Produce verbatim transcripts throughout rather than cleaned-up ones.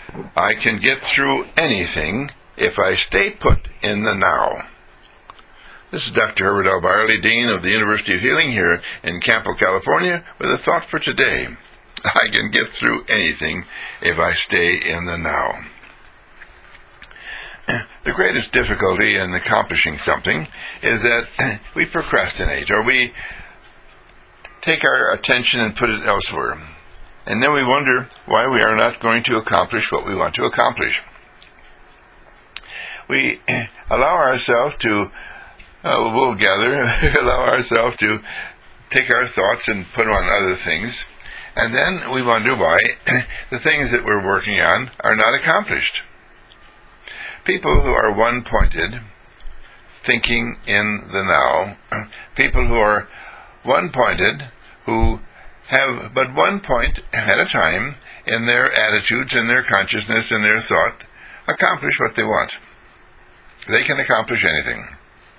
I can get through anything if I stay put in the now. This is Doctor Herbert L. Byerly, Dean of the University of Healing here in Campo, California, with a thought for today. I can get through anything if I stay in the now. The greatest difficulty in accomplishing something is that we procrastinate, or we take our attention and put it elsewhere. And then we wonder why we are not going to accomplish what we want to accomplish. We allow ourselves to, uh, we'll gather, allow ourselves to take our thoughts and put them on other things. And then we wonder why the things that we're working on are not accomplished. People who are one-pointed, thinking in the now, people who are one-pointed, who have but one point at a time in their attitudes, in their consciousness, in their thought, accomplish what they want. They can accomplish anything.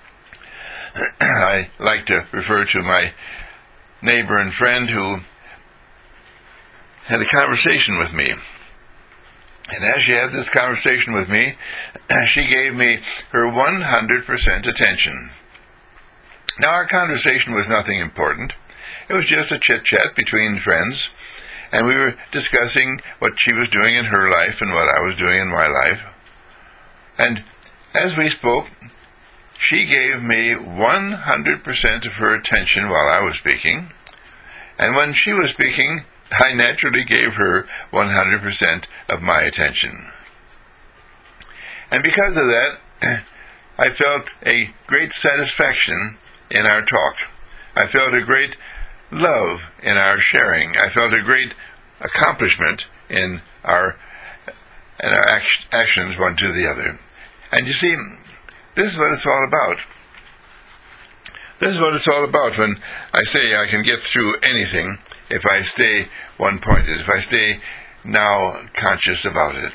I like to refer to my neighbor and friend who had a conversation with me. And as she had this conversation with me, she gave me her one hundred percent attention. Now, our conversation was nothing important. It was just a chit-chat between friends, and we were discussing what she was doing in her life and what I was doing in my life. And as we spoke, she gave me one hundred percent of her attention while I was speaking, and when she was speaking, I naturally gave her one hundred percent of my attention. And because of that, I felt a great satisfaction in our talk. I felt a great love in our sharing. I felt a great accomplishment in our in our act- actions one to the other. And you see, this is what it's all about. This is what it's all about when I say I can get through anything if I stay one-pointed, if I stay now conscious about it.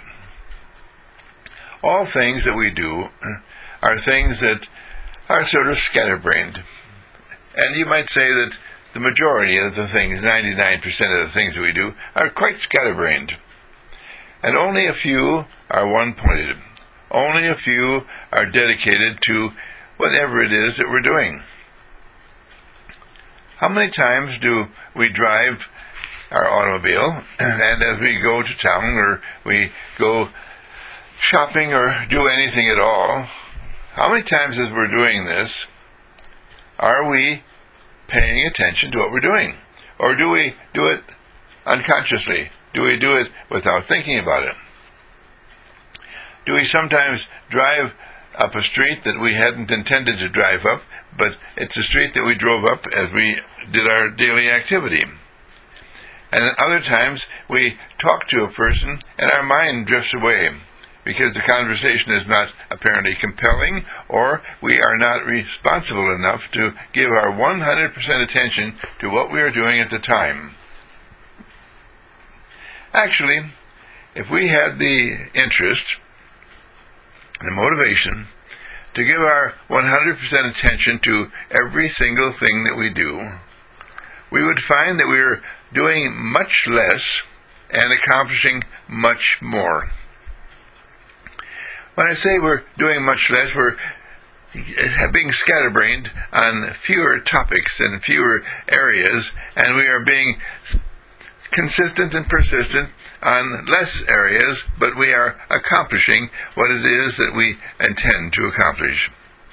All things that we do are things that are sort of scatterbrained. And you might say that the majority of the things, ninety-nine percent of the things that we do, are quite scatterbrained. And only a few are one-pointed. Only a few are dedicated to whatever it is that we're doing. How many times do we drive our automobile, and as we go to town, or we go shopping, or do anything at all, how many times as we're doing this, are we paying attention to what we're doing? Or do we do it unconsciously? Do we do it without thinking about it? Do we sometimes drive up a street that we hadn't intended to drive up, but it's a street that we drove up as we did our daily activity? And at other times, we talk to a person and our mind drifts away because the conversation is not apparently compelling, or we are not responsible enough to give our one hundred percent attention to what we are doing at the time. Actually, if we had the interest, the motivation, to give our one hundred percent attention to every single thing that we do, we would find that we are doing much less and accomplishing much more. When I say we're doing much less, we're being scatterbrained on fewer topics and fewer areas, and we are being consistent and persistent on less areas, but we are accomplishing what it is that we intend to accomplish.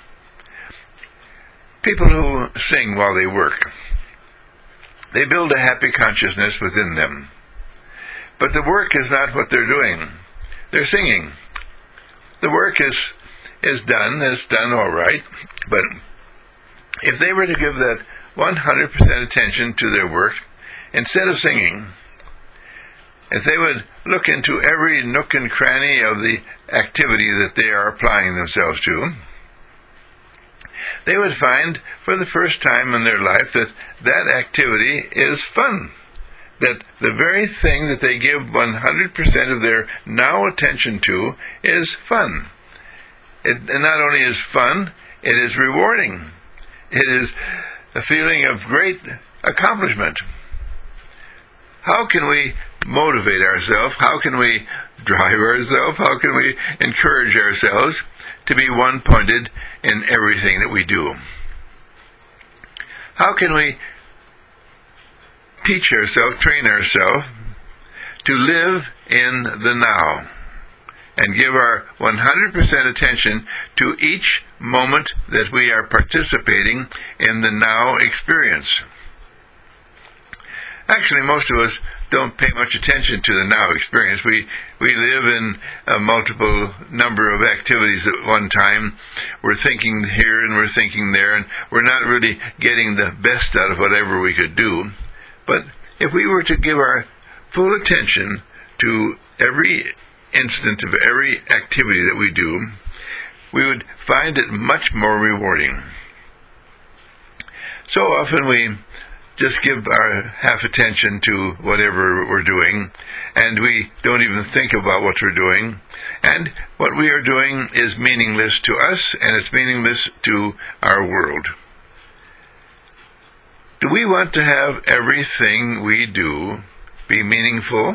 People who sing while they work, they build a happy consciousness within them. But the work is not what they're doing. They're singing. The work is is done, it's done all right, but if they were to give that one hundred percent attention to their work, instead of singing, if they would look into every nook and cranny of the activity that they are applying themselves to, they would find for the first time in their life that that activity is fun. That the very thing that they give one hundred percent of their now attention to is fun. It and not only is fun, it is rewarding. It is a feeling of great accomplishment. How can we motivate ourselves? How can we drive ourselves? How can we encourage ourselves to be one-pointed in everything that we do? How can we teach ourselves, train ourselves to live in the now and give our one hundred percent attention to each moment that we are participating in the now experience? Actually, most of us don't pay much attention to the now experience. We we live in a multiple number of activities at one time. We're thinking here and we're thinking there, and we're not really getting the best out of whatever we could do. But if we were to give our full attention to every instant of every activity that we do, we would find it much more rewarding. So often we just give our half attention to whatever we're doing, and we don't even think about what we're doing, and what we are doing is meaningless to us, and it's meaningless to our world. Do we want to have everything we do be meaningful?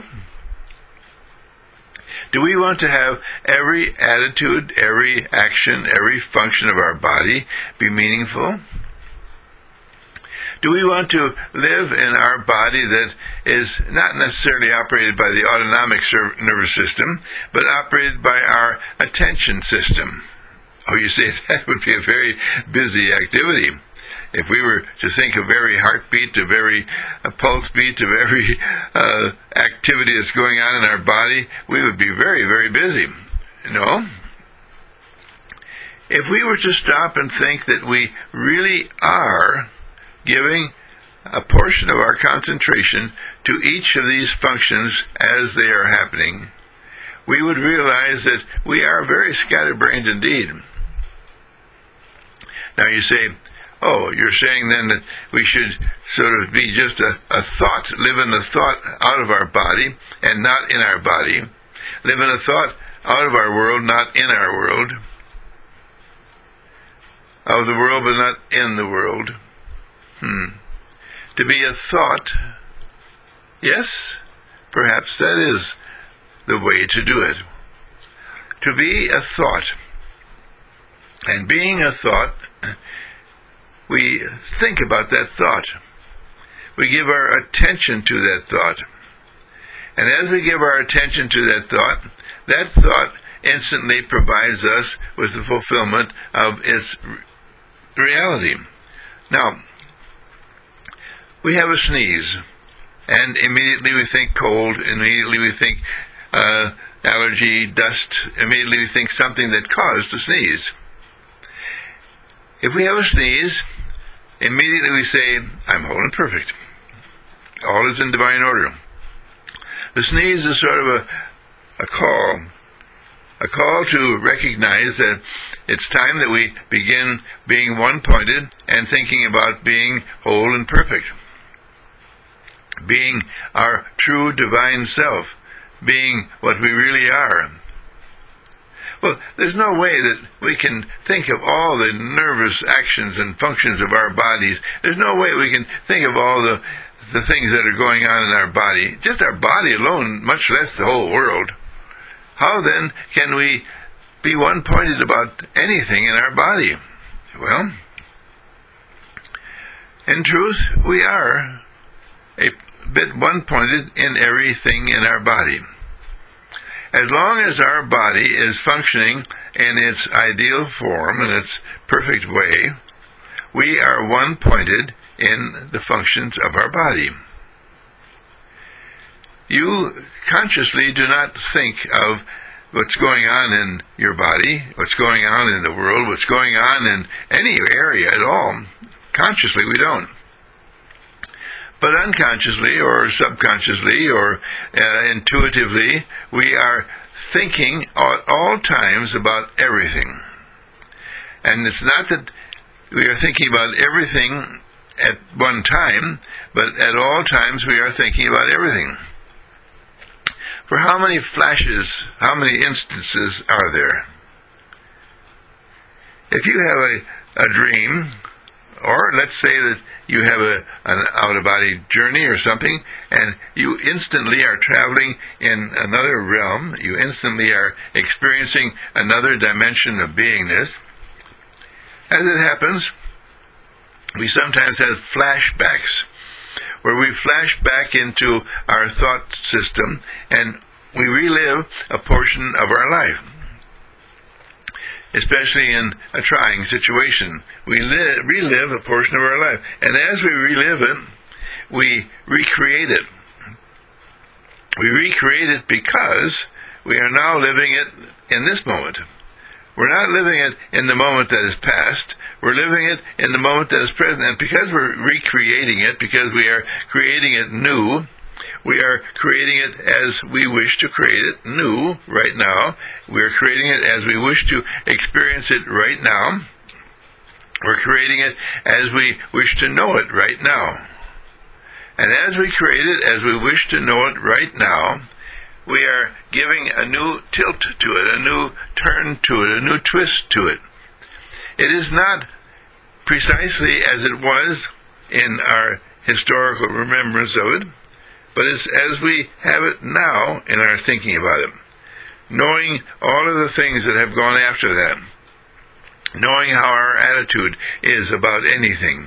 Do we want to have every attitude, every action, every function of our body be meaningful? Do we want to live in our body that is not necessarily operated by the autonomic nervous system, but operated by our attention system? Oh, you say that would be a very busy activity. If we were to think of every heartbeat, of every uh, pulse beat, of every uh, activity that's going on in our body, we would be very, very busy. No? If we were to stop and think that we really are giving a portion of our concentration to each of these functions as they are happening, we would realize that we are very scatterbrained indeed. Now you say, oh, you're saying then that we should sort of be just a, a thought, live in the thought out of our body and not in our body, live in a thought out of our world, not in our world, of the world but not in the world. Hmm. To be a thought, yes, perhaps that is the way to do it. To be a thought. And being a thought, we think about that thought. We give our attention to that thought. And as we give our attention to that thought, that thought instantly provides us with the fulfillment of its reality. Now, we have a sneeze, and immediately we think cold, immediately we think uh, allergy, dust, immediately we think something that caused the sneeze. If we have a sneeze, immediately we say, I'm whole and perfect. All is in divine order. The sneeze is sort of a, a call, a call to recognize that it's time that we begin being one-pointed and thinking about being whole and perfect. Being our true divine self, being what we really are. Well, there's no way that we can think of all the nervous actions and functions of our bodies. There's no way we can think of all the, the things that are going on in our body. Just our body alone, much less the whole world. How then can we be one-pointed about anything in our body? Well, in truth, we are a bit one-pointed in everything in our body. As long as our body is functioning in its ideal form, in its perfect way, we are one-pointed in the functions of our body. You consciously do not think of what's going on in your body, what's going on in the world, what's going on in any area at all. Consciously, we don't. But unconsciously or subconsciously or uh, intuitively, we are thinking at all times about everything. And it's not that we are thinking about everything at one time, but at all times we are thinking about everything. For how many flashes, how many instances are there? If you have a, a dream, or let's say that you have a, an out-of-body journey or something, and you instantly are traveling in another realm. You instantly are experiencing another dimension of beingness. As it happens, we sometimes have flashbacks, where we flash back into our thought system and we relive a portion of our life, especially in a trying situation. We li- relive a portion of our life. And as we relive it, we recreate it. We recreate it because we are now living it in this moment. We're not living it in the moment that is past. We're living it in the moment that is present. And because we're recreating it, because we are creating it new, we are creating it as we wish to create it new right now. We are creating it as we wish to experience it right now. We're creating it as we wish to know it right now. And as we create it as we wish to know it right now, we are giving a new tilt to it, a new turn to it, a new twist to it. It is not precisely as it was in our historical remembrance of it, but it's as we have it now in our thinking about it, knowing all of the things that have gone after that, knowing how our attitude is about anything.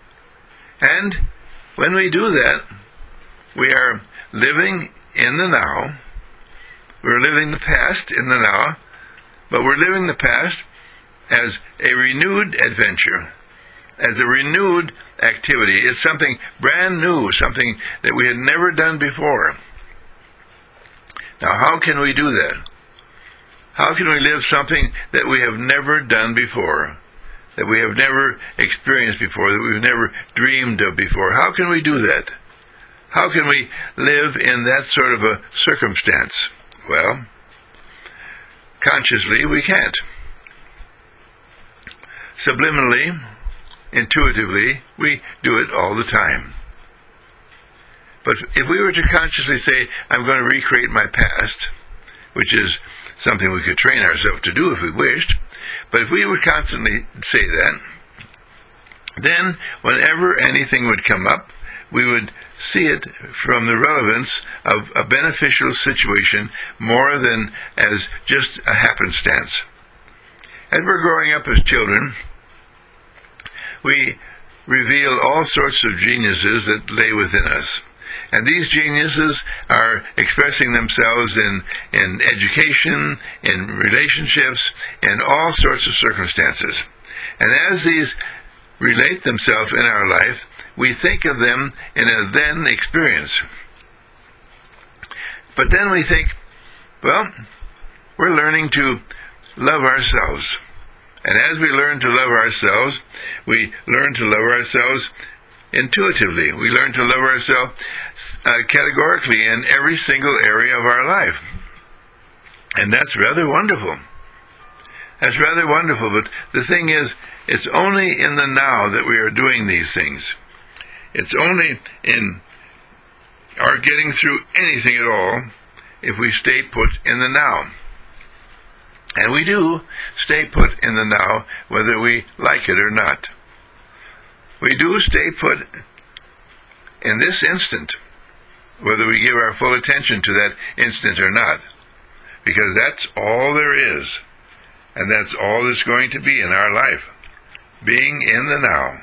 And when we do that, we are living in the now. We're living the past in the now, but we're living the past as a renewed adventure, as a renewed activity. It's something brand new, something that we had never done before. Now, how can we do that? How can we live something that we have never done before, that we have never experienced before, that we've never dreamed of before? How can we do that? How can we live in that sort of a circumstance? Well, consciously we can't. Subliminally, intuitively, we do it all the time. But if we were to consciously say, I'm going to recreate my past, which is something we could train ourselves to do if we wished, but if we would constantly say that, then whenever anything would come up, we would see it from the relevance of a beneficial situation more than as just a happenstance. As we're growing up as children, we reveal all sorts of geniuses that lay within us. And these geniuses are expressing themselves in, in education, in relationships, in all sorts of circumstances. And as these relate themselves in our life, we think of them in a then experience. But then we think, well, we're learning to love ourselves. And as we learn to love ourselves, we learn to love ourselves intuitively. We learn to love ourselves uh, categorically in every single area of our life. And that's rather wonderful. That's rather wonderful. But the thing is, it's only in the now that we are doing these things. It's only in our getting through anything at all if we stay put in the now. And we do stay put in the now, whether we like it or not. We do stay put in this instant, whether we give our full attention to that instant or not, because that's all there is, and that's all there's going to be in our life, being in the now.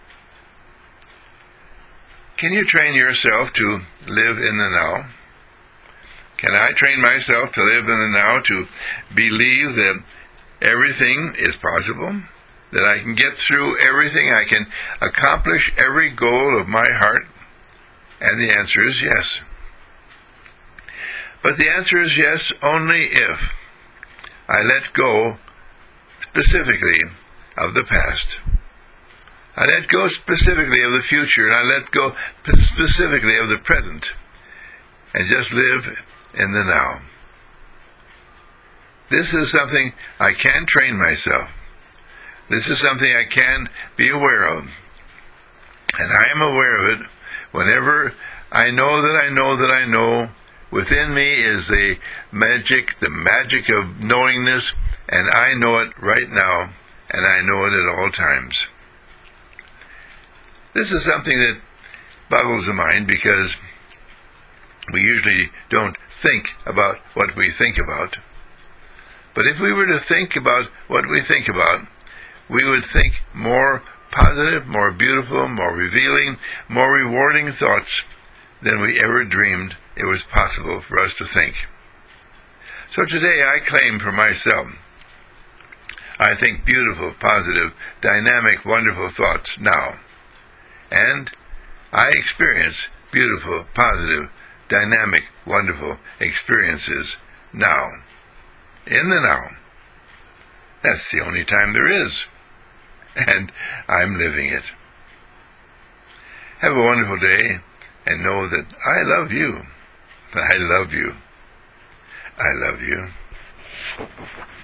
Can you train yourself to live in the now? Can I train myself to live in the now, to believe that everything is possible, that I can get through everything, I can accomplish every goal of my heart? And the answer is yes. But the answer is yes only if I let go specifically of the past. I let go specifically of the future, and I let go specifically of the present, and just live in the now. This is something I can train myself. This is something I can be aware of. And I am aware of it whenever I know that I know that I know within me is the magic, the magic of knowingness, and I know it right now, and I know it at all times. This is something that boggles the mind because we usually don't think about what we think about. But if we were to think about what we think about, we would think more positive, more beautiful, more revealing, more rewarding thoughts than we ever dreamed it was possible for us to think. So today I claim for myself, I think beautiful, positive, dynamic, wonderful thoughts now. And I experience beautiful, positive, dynamic, wonderful experiences now. In the now. That's the only time there is. And I'm living it. Have a wonderful day, and know that I love you. I love you. I love you.